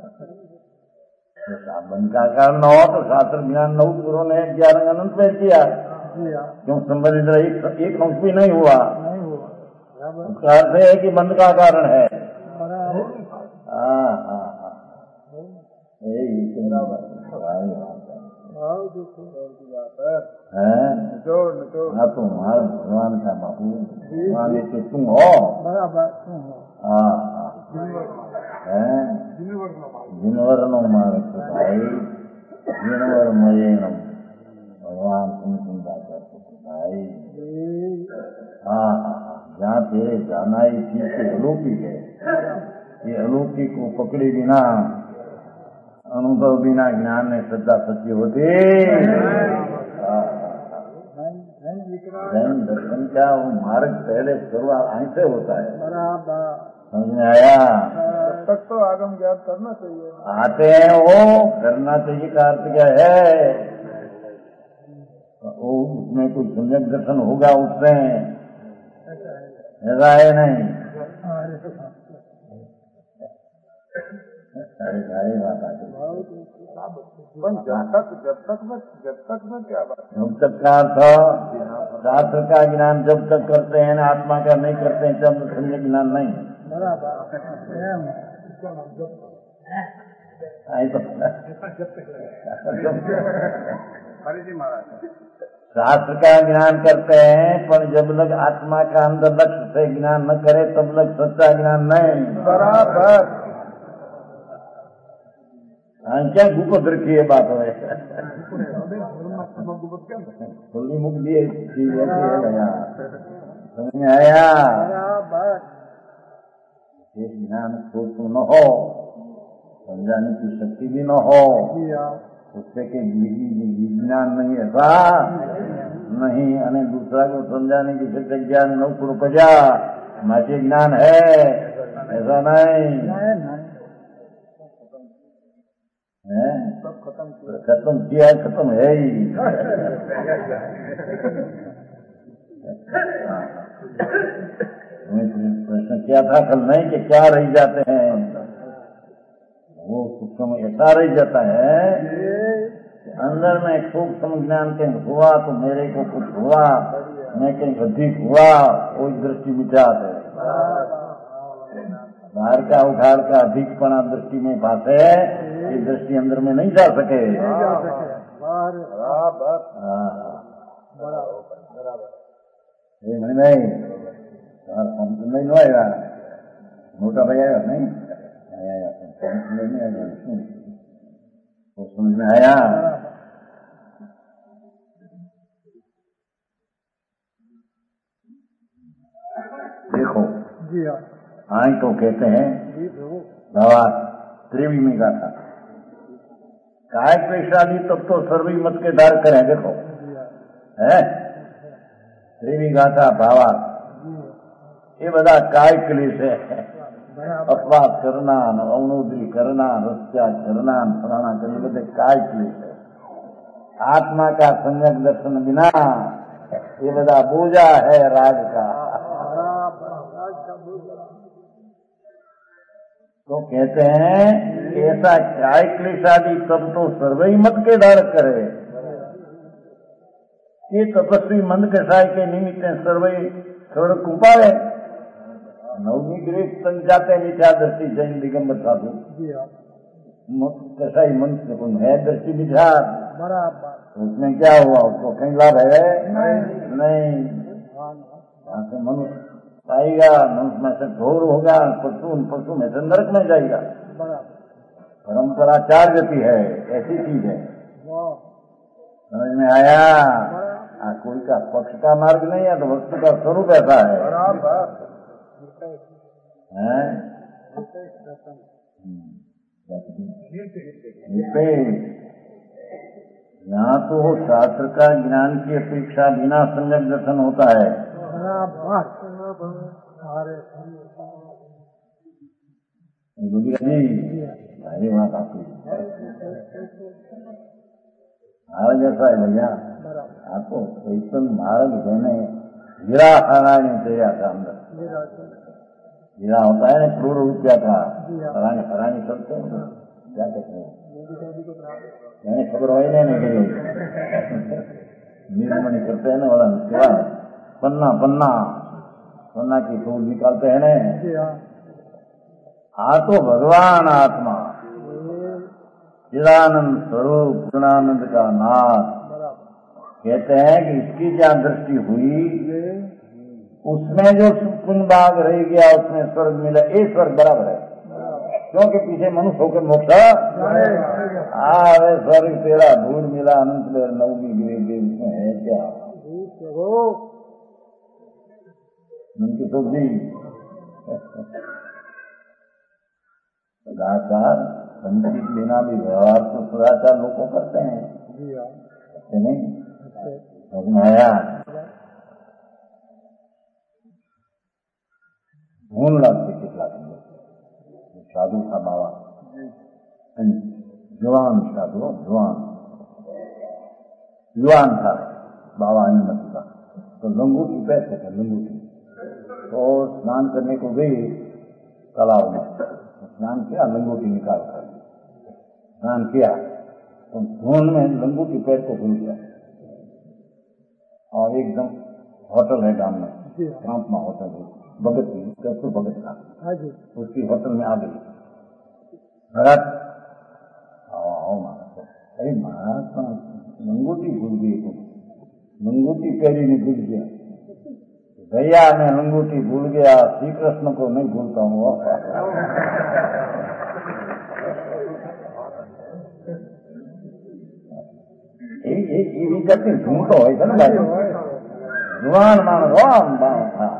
बंध का कारण न हो तो शास्त्र ज्ञान नौ गुरु ने ग्यारह अनंत में किया क्यों संबंधित एक, एक अंश भी नहीं हुआ। उसका अर्थ है कि बंध का कारण है। हाँ हाँ हाँ हाँ तो हमारे भगवान का बापू भगवान तो तुम हो हाँ है जिनवर नो मारे भाई जिनवर मजे नो भगवान तुम चिंता करते भाई हाँ हाँ जहाँ तेरे जाना ही चीज के अलौकिक है ये अलौकिक को पकड़े बिना अनुभव बिना ज्ञान में श्रद्धा सच्ची होती जैन दर्शन का वो मार्ग पहले शुरुआत आई से होता है समझ में आया तब तक तो आगम ज्ञान करना चाहिए आते हैं वो करना चाहिए का अर्थ क्या है वो उसमें कोई सम्यक दर्शन होगा उससे ऐसा है नहीं सारी सारी बात आती जब तक जब तक में जब तक में क्या बात जब तक का अर्थ शास्त्र का ज्ञान जब तक करते हैं आत्मा का नहीं करते हैं तब सम्यक ज्ञान नहीं शास्त्र का ज्ञान करते हैं पर जब लग आत्मा का अंदर लक्ष्य से ज्ञान न करे तब लग सच्चा ज्ञान नहीं बराबर क्या गुपत रखी है बात है खुली मुख दिए चीज ऐसी है भैया समझ में आया ज्ञान सूक्ष्म न हो समझाने की शक्ति भी न हो उससे के ज्ञान नहीं ऐसा नहीं अने दूसरा को समझाने की शक्ति ज्ञान न उपजा माचे ज्ञान है ऐसा नहीं है खत्म किया खत्म है ही प्रश्न क्या था कल नहीं कि क्या रह जाते हैं वो सूक्ष्म ऐसा रह जाता है अंदर में सूक्ष्म ज्ञान कहीं हुआ तो मेरे को कुछ हुआ मैं कहीं अधिक हुआ वो दृष्टि मिटात है बाहर का उखाड़ का अधिकपना दृष्टि में बात है ये दृष्टि अंदर में नहीं जा सके नहीं नहीं आएगा मोटा भाई आएगा नहीं आया तो समझ में आया देखो आई तो कहते हैं दवा त्रिवी में गाथा काय पेशाली तब तो सर्वी मत के दार करें देखो है त्रिवी गाथा भावा ये बदा काय क्लेश है अपवाद करना अवनोदरी करना रस्त्याग करना फलाना करने बदे काय क्लेश है आत्मा का सम्यक दर्शन बिना ये बदा बोझा है राग का तो कहते हैं ऐसा काय क्लेशादी तब तो सर्वई मत के धार करे ये तपस्वी मंद कषाय के निमित्त सर्वई सर्व कुपाए नवमी ग्रेस तक जाते मिथ्या दृष्टि जैन दिगंबर साधु कषाई मंद है दृष्टि मिथ्या उसमें क्या हुआ उसको कहीं लाभ है नहीं वहां से मनुष्य पाएगा मनुष्य में से घोर होगा पशु पशु में से नरक में जाएगा परंपराचार गति है ऐसी चीज है समझ में आया आ, कोई का पक्ष का मार्ग नहीं है तो वस्तु का स्वरूप ऐसा है यहाँ तो शास्त्र का ज्ञान की अपेक्षा बिना सम्यक दर्शन होता है भाई वहाँ काफी मार्ग ऐसा है भैया आपको कैसन मार्ग देने हीरा खाना नहीं चाहिए था अंदर हीरा होता है ना करोड़ों रुपया का हरानी हरानी करते हैं क्या कहते हैं मैंने खबर हो ही नहीं गई निर्मणी करते हैं ना वाला क्या पन्ना पन्ना पन्ना की धूल निकालते हैं ना आ तो भगवान आत्मा चिदानंद स्वरूप गुणानंद का नाथ। कहते हैं कि इसकी क्या दृष्टि हुई, उसमें जो पुण्य भाग रह गया उसमें स्वर्ग मिला, ये स्वर्ग बराबर है, क्योंकि पीछे मनुष्य होकर मोक्ष आवे। स्वर्ग तेरा धूल मिला अनंत में नवमी गिरेगी, उसमें है क्या उनकी सब्जी। सदाचार संचित बिना भी व्यवहार तो सदाचार लोग करते हैं, करते नहीं आया। ढूंढ लगते कितना साधु था बाबा, जवान साधु, जवान युवान था बाबा अनुमति का, तो लंगूटी पैसे थे, लंगूटी तो स्नान करने को गई तालाब में, स्नान किया, लंगूटी निकाल कर स्नान किया, तो धुन में लंगूटी पैर को भूल गया और एकदम होटल है गांव में, कांपमा होटल है, भगत की कैसे भगत का, उसकी होटल में आ गई भगत। अरे महाराज लंगूटी भूल गई, तुम लंगूटी पैरी ने भूल गया, भैया मैं लंगूटी भूल गया, श्री कृष्ण को नहीं भूलता हूँ। એવી ગતિ ઝૂંટો હોય છે ને ભાઈ, જુવાન માણસ આમ હા,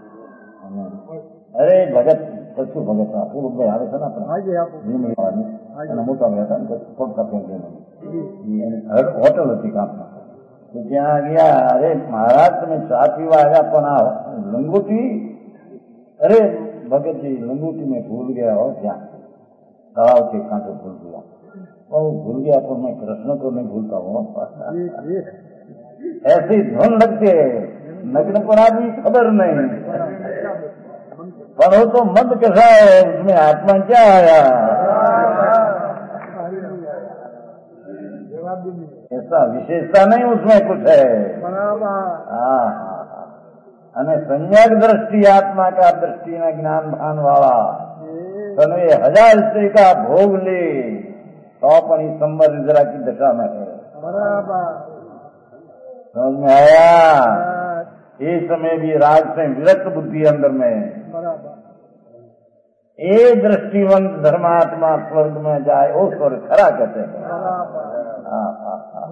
અરે ભગત કશું ભગત પૂરું ભાઈ આવે છે ને આપણે મોટા ભાઈ હતા ને પગ કાપ્યા હોટલ હતી કાપમાં, તો ત્યાં ગયા, અરે મહારાજ તમે ચા પીવા આવ્યા પણ આ લંગોટી, અરે ભગતજી लंगूटी में भूल गया हो, क्या तालाब के कांटे भूल गया, वो भूल गया तो मैं कृष्ण को नहीं भूलता हूँ। ऐसी धुन लगती है, नग्न पर आदमी खबर नहीं, पर वो तो मंद कैसा है, उसमें आत्मा क्या आया, ऐसा विशेषता नहीं उसमें कुछ है। हाँ અને સંયક દ્રષ્ટિ आत्मा का दृष्टि न ज्ञान भान वाला तनवे हजार स्त्री का भोग ले तो अपनी संबर निद्रा की दशा में है। समझ में आया? इस समय भी राज से विरक्त बुद्धि अंदर में, ये दृष्टिवंत धर्मात्मा स्वर्ग में जाए, वो स्वर्ग खरा कहते हैं। हाँ हाँ हाँ,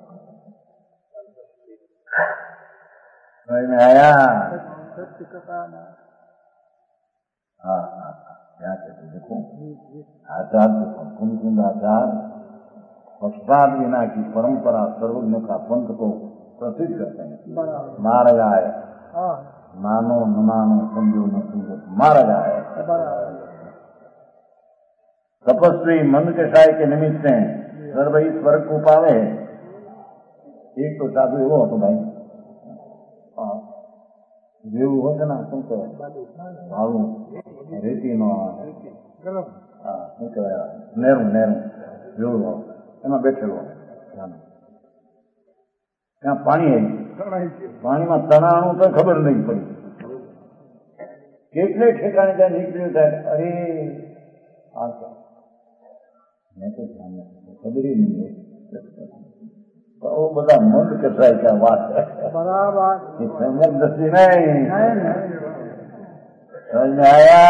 समझ में आया? हाँ हाँ, क्या कहते देखो, आचार तो कुंकुंद आचार पक्षपात बिना की परंपरा सर्वज्ञ का पंथ को प्रसिद्ध करते हैं। मारा जाए, मानो न मानो, समझो न समझो, मारा जाए। तपस्वी मन के साय के निमित्त सर्व स्वर्ग को पावे। एक तो साधु एवो હતો ભાઈ, જેવું હોય ને શું કહેવાય, ભાવું રેતીનો શું કહેવાય, નેરું નેરું જેવું હોય, એમાં બેઠેલો ત્યાં પાણી આવી, પાણીમાં તણાણું તો ખબર નહીં પડી, કેટલે ઠેકાણે ત્યાં નીકળ્યું થાય, અરે આ મેં તો ધ્યાન ખબર નહીં, वो बड़ा मंद कसाई का बात है, सम्यक दृष्टि नहीं। समझ में आया?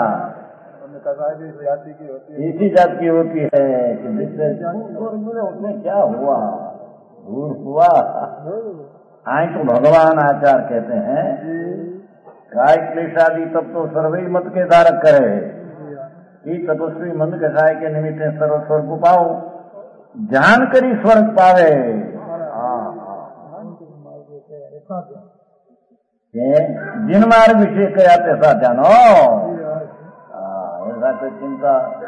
इसी जात की होती है कि जिससे उसमें क्या हुआ, दूर हुआ। आए तो भगवान आचार कहते हैं, काय क्लेशादि तब तो सर्वई मत के धारक करे, कि तपस्वी मंद कसाय के निमित्त सर्व स्वर्ग को पाओ, जान करी स्वर्ग पावे। जिन मार्ग विषय कया तैसा जानो, ऐसा कोई चिंता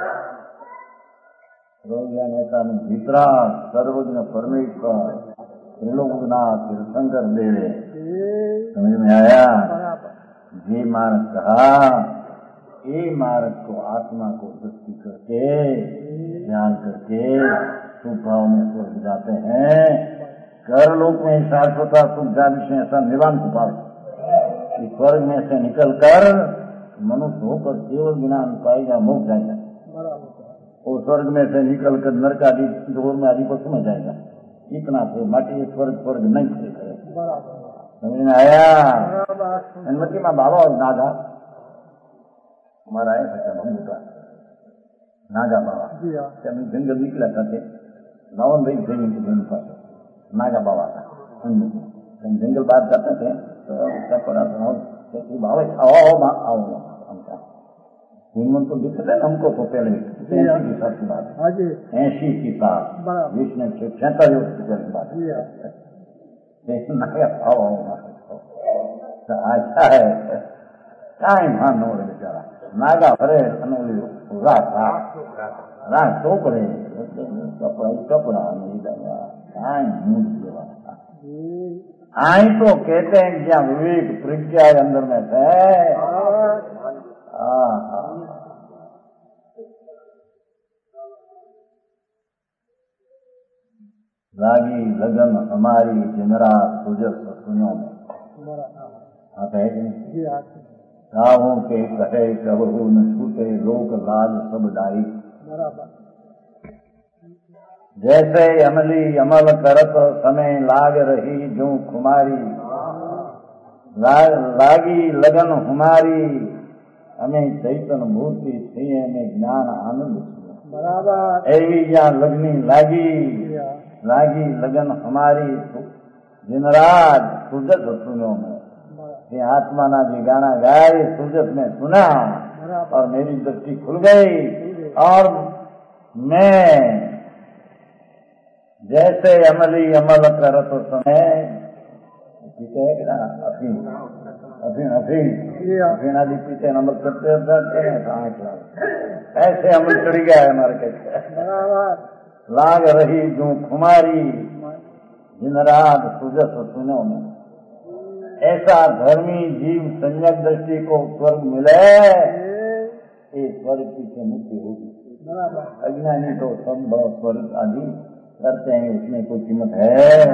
रोज्ञान ऐसा भीतरा सर्वज्ञ परमेश्वर त्रिलोकनाथ तीर्थंकर देवे। समझ में आया? ये मार्ग कहा, ये मार्ग को आत्मा को दृष्टि करके ध्यान करके सुख भाव में स्वर्ग जाते हैं। कर लोक में शाश्वता सुख जा विषय ऐसा निर्वाण को पावे, स्वर्ग में से निकलकर मनुष्य होकर केवल ज्ञान पाएगा, मोक्ष जाएगा। वो स्वर्ग में से निकल कर नरक आदि जोर में आदि पशु में जाएगा। इतना से माटी स्वर्ग स्वर्ग नहीं करे। समझ में आया? हनुमती माँ बाबा और नागा हमारा है सच्चा नागा बाबा जंगल निकला करते नवन भाई थे नागा बाबा का जंगल बात करते थे तो उसका थोड़ा सुनाओ भाव आओ आओ हमका हनुमंत को दिखते हैं हमको तो पहले ऐसी की साथ की बात ऐसी की साथ विष्णु से छता योग की बात लेकिन नागा आओ अच्छा है काई मान हो बेचारा नागा भरे रात रात तो पड़े कपड़ा कपड़ा नहीं लगा काई मुंह आई तो कहते हैं क्या विवेक प्रज्ञा अंदर में है। लागी लगन हमारी जिनरा सुजस सुनियों में आता है कि गाँवों के कहे कबहू न छूटे लोक लाज सब डाई। जैसे अमली अमल करत समय लाग रही जो खुमारी ला, लागी लगन हमारी हमें चैतन मूर्ति थी में ज्ञान आनंद एवी या लगनी लागी लागी लगन हमारी जिनराज सुजत सुनो में ये आत्मा ना जी गाना गाए सुजत में सुना और मेरी दृष्टि खुल गई और मैं जैसे अमली अमल करत समय अफीम अफीम अफीम अफीम आदि पीते अमल करते रहते हैं ऐसे अमल चढ़ गया है हमारे के लाग रही जो खुमारी दिन रात सुजस सुनो में ऐसा धर्मी जीव संयम दृष्टि को स्वर्ग मिले ये स्वर्ग की से मुक्ति होगी। अज्ञानी तो सब बहुत स्वर्ग आदि करते हैं उसमें कोई कीमत है।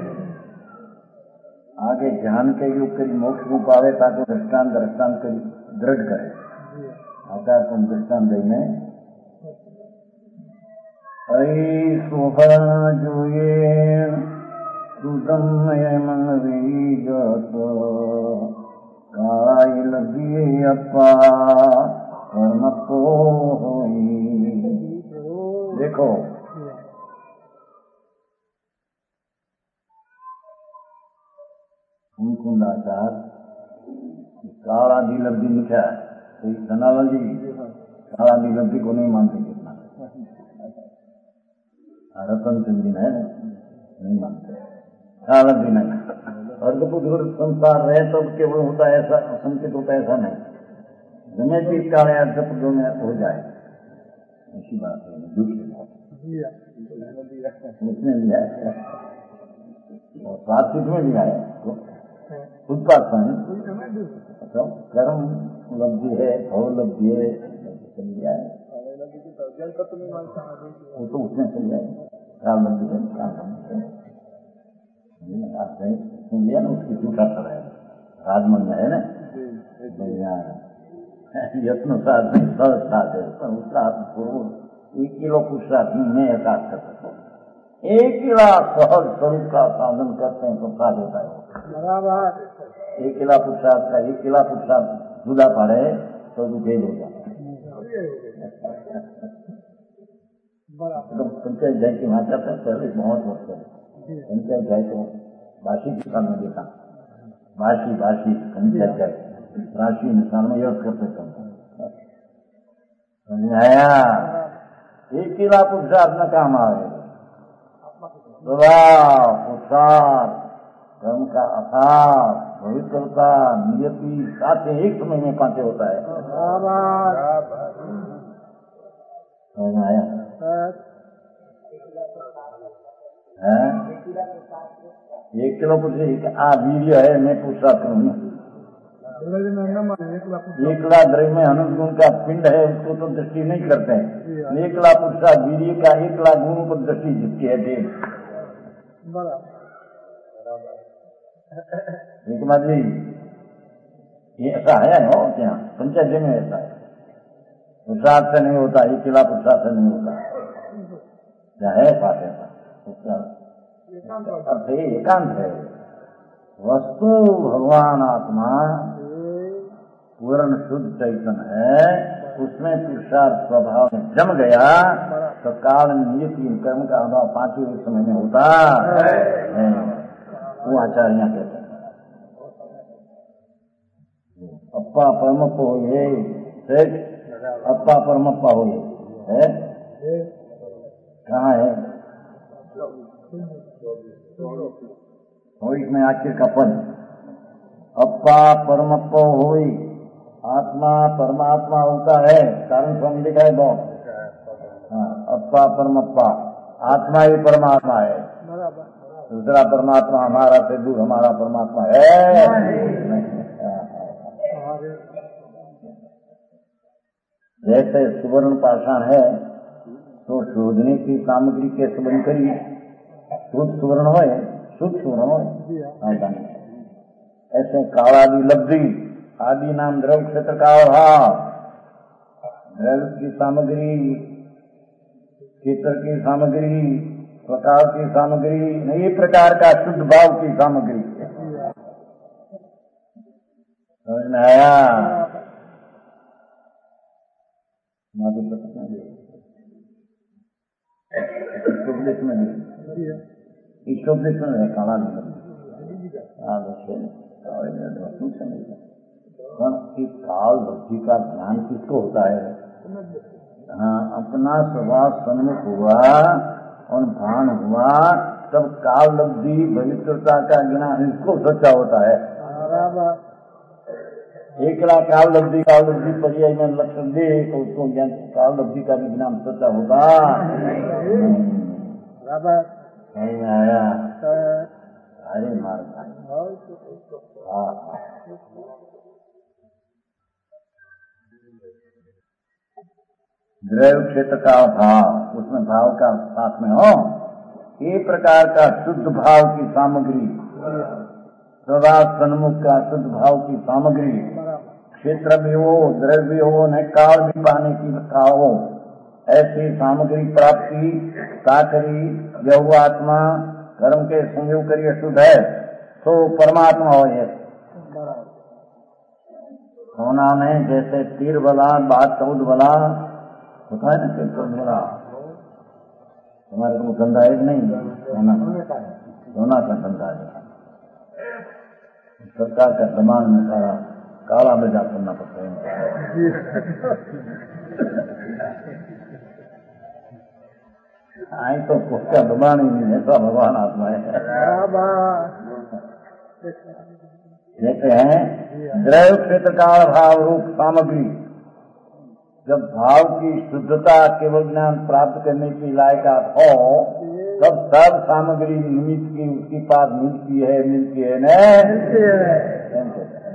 आगे ध्यान के युग करी मोक्ष को पावे ताकि दृष्टान दृष्टान करी दृढ़ करे आता तुम दृष्टान देने ऐ सुहर जोये कायल दिए अपा कर्म को देखो कुंडाचार काला दिलब्धि लिखा है धनालाल जी काला दिलब्धि को नहीं मानते कितना रतन चंद्री है नहीं मानते काला भी नहीं और तो कुछ संसार रहे तब केवल होता है ऐसा संकेत होता है ऐसा नहीं जमे भी काले शब्दों में हो जाए ऐसी बात है दुख उसमें भी आए और सात्विक में भी आए उत्पादन कर्म लब्धि है भव लब्धि है चल जाए वो तो उसमें चल जाए काल लब्धि है सुन लिया ना उसकी झूठा कर है राजमन में है ना यत्न साथ नहीं सहज साथ है उसका एक किलो पुरुषार्थ में एकाध कर सकता हूँ एक किला सहज स्वरूप का साधन करते हैं तो साध होता है बराबर। एक किला पुरुषार्थ का एक किला पुरुषार्थ जुदा पड़े तो भेद हो जाता है। पंचायत जाए की वहां जाते हैं पहले बहुत वक्त है पंचायत जाए तो बासी किसान में देखा बासी बासी पंचायत जाए राशि निशान में योग करते समझ आया। एक किला पुरुषार्थ में काम आए पुरुषार्थ कर्म का अर्थात पवित्रता नियति साथ एक समय में कांटे होता है समझ आया है। एक किलो पुरुष आ वीर्य है मैं पुरुषार्थ करूँ एक लाख द्रव्य में अनंत गुण का पिंड है उसको तो दृष्टि नहीं करते हैं एक लाख पुरुषार्थ वीर्य का एक लाख गुणों पर दृष्टि जिसकी है देव जी ये ऐसा है हो क्या पंचायत में ऐसा है पुरुषार्थ से नहीं होता, ये किला पुरुषार्थ से नहीं होता, क्या है पाते का अर्थ एकांत है। वस्तु भगवान आत्मा पूर्ण शुद्ध चैतन्य है, उसमें पुरुषार्थ स्वभाव में जम गया तो काल नियति कर्म का अभाव पांचवें एक समय में होता है। वो आचार्य कहते हैं अप्पा परमप्प हो ये, अप्पा परमप्पा हो ये है, कहाँ है हो इसमें आखिर का पद अप्पा परमप्प होई, आत्मा परमात्मा होता है, कारण स्वामी लिखा है बहुत। हाँ, अप्पा परमप्पा, आत्मा ही परमात्मा है, दूसरा परमात्मा हमारा से दूर हमारा परमात्मा है नहीं। जैसे सुवर्ण पाषाण है तो शोधने की सामग्री कैसे बन करी, शुद्ध सुवर्ण हो, शुद्ध सुवर्ण हो, ऐसे कालादि लब्धि आदि नाम द्रव क्षेत्र का अभाव, द्रव की सामग्री, क्षेत्र की सामग्री, प्रकार की सामग्री, नई प्रकार का शुद्ध भाव की सामग्री। समझ में आया? ईश्वोपदेश में ईश्वोपदेश में है काला कि काल बुद्धि का ज्ञान किसको होता है? हाँ, अपना स्वभाव सन्मुख हुआ और भान हुआ तब काल लब्धि पवित्रता का ज्ञान इसको सच्चा होता है। एकला काल लब्धि काल लब्धि पर्याय में लक्षण दे तो उसको ज्ञान काल लब्धि का भी ज्ञान सच्चा होगा नहीं आया। अरे मार हाँ द्रव्य क्षेत्र का भाव, उसमें भाव का साथ में हो, एक प्रकार का शुद्ध भाव की सामग्री, सदा सन्मुख का शुद्ध भाव की सामग्री, क्षेत्र भी हो, द्रव्य भी हो, न काल भी पाने की का हो, ऐसी सामग्री प्राप्ति साकरी यह आत्मा कर्म के संयोग करिए शुद्ध है तो परमात्मा हो। ये सोना में जैसे तीर बला बात चौद बला होता है ना, तीर चौद बला हमारे को धंधा है नहीं, सोना सोना का धंधा है, सरकार का दिमाग में सारा काला बाजार करना पड़ता है। आई तो उसका दबान ही नहीं है, सब भगवान आत्मा है। कहते हैं द्रव्य क्षेत्र का भाव रूप सामग्री, जब भाव की शुद्धता केवल ज्ञान प्राप्त करने की लायकात हो तब सब सामग्री निमित्त की उसके पास मिलती है, मिलती है न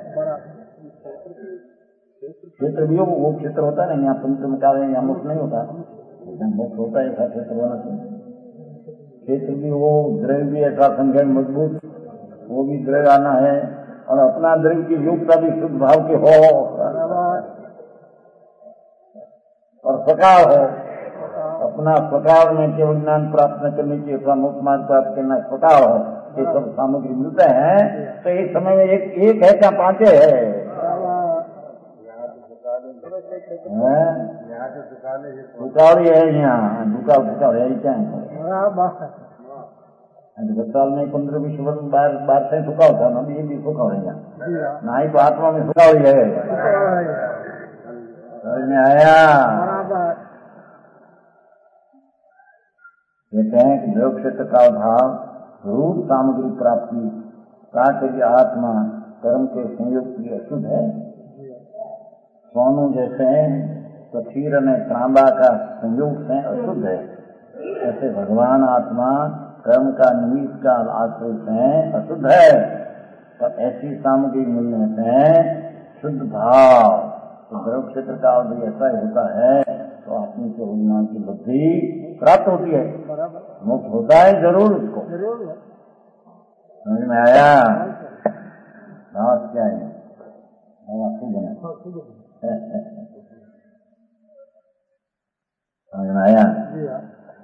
क्षेत्र भी हो, वो क्षेत्र होता है ना, यहाँ पंचम काल है, यहाँ मुक्त नहीं होता, मुक्त होता है ऐसा क्षेत्र होना चाहिए। क्षेत्र भी हो, द्रव्य भी ऐसा संख्या मजबूत, वो भी द्रव्य आना है और अपना द्रव्य की योग्यता भी शुद्ध भाव के हो और प्रकार हो, अपना प्रकार में केवल ज्ञान प्राप्त न करने की अपना मुक्त मार्ग प्राप्त करना प्रकार हो, ये सब सामग्री मिलते हैं तो एक समय में एक एक है क्या पांचे है, दुकावड़ी है यहाँ, दुका दुका है क्या साल में पंद्रह बीस वर्ष बाहर बाहर से सुखा होता है ना, ये भी सुखा हो यहाँ ना ही तो आत्मा में सुखा हुई है। समझ में आया? कहते हैं कि द्रव्य क्षेत्र का भाव रूप सामग्री प्राप्ति ताकि आत्मा कर्म के संयोग की अशुद्ध है। सोनू जैसे सफीर ने तांबा का संयोग से अशुद्ध है, ऐसे भगवान आत्मा कर्म का निमित्त का आश्रय से अशुद्ध है, पर ऐसी सामग्री मिलने से शुद्ध भाव तो द्रव्य क्षेत्र का भी ऐसा ही होता है तो आत्मा के ज्ञान की बुद्धि प्राप्त होती है, मुक्त होता है जरूर उसको। समझ में आया? क्या है समझ में आया? जी हाँ।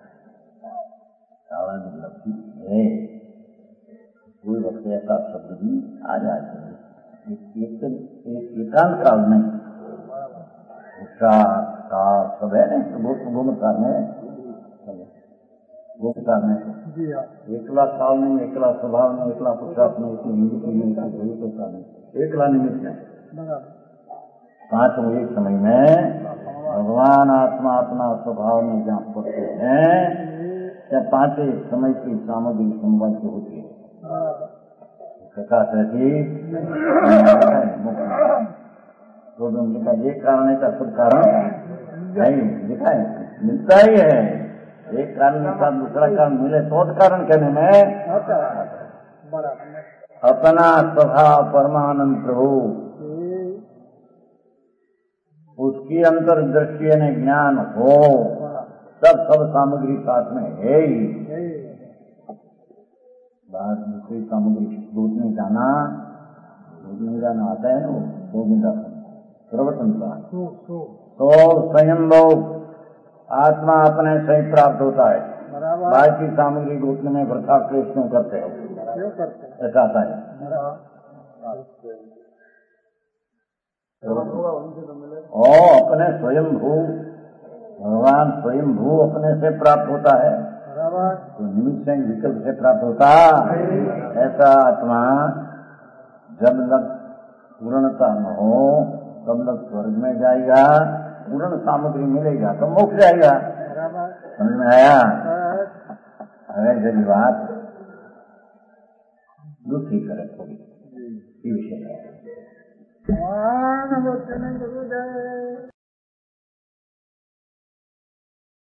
काल मतलब है कोई वक्त ऐसा शब्द भी आ जाते हैं एक एकांत काल में उसका का सब है ना भूमिकार में भूमिकार में जी हाँ। एकला काल में, एकला स्वभाव में, एकला पुरुषार्थ में, एकली निमित्त में, एकली भविष्यता में, एकला निमित्त में पांचों एक समय में भगवान आत्मा अपना स्वभाव में जहाँ पड़ते हैं क्या पांच एक समय की सामग्री संबंध होती है कथा सहती तो लिखा एक कारण है का सब कारण नहीं लिखा है मिलता ही है एक कारण के साथ दूसरा कारण मिले तो कारण कहने में अपना स्वभाव परमानंद प्रभु उसकी अंतर्दृष्टि यानी ज्ञान हो सब सब सामग्री साथ में है ही बात दूसरी सामग्री दूध में जाना दूध में जाना आता है ना वो में जाता प्रवचन का तो स्वयंभव आत्मा अपने से ही प्राप्त होता है बाकी सामग्री घुटने में वृथा क्लेश क्यों करते हो ऐसा आता है ओ अपने स्वयंभू भगवान स्वयंभू अपने से प्राप्त होता है तो निमित्त से विकल्प से प्राप्त होता ऐसा आत्मा जब तक पूर्णता न हो तब तक स्वर्ग में जाएगा पूर्ण सामग्री मिलेगा तो मोक्ष जाएगा समझ में आया अगर जब बात दूसरी करे थोड़ी विषय